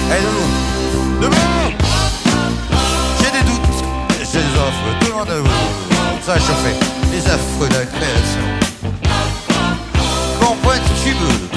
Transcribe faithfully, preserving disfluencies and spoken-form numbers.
Allez, debout. Debout. J'ai des doutes, j'ai des offres, demande à vous. Ça a chauffé, les affreux de la création. Comprends ce que tu veux.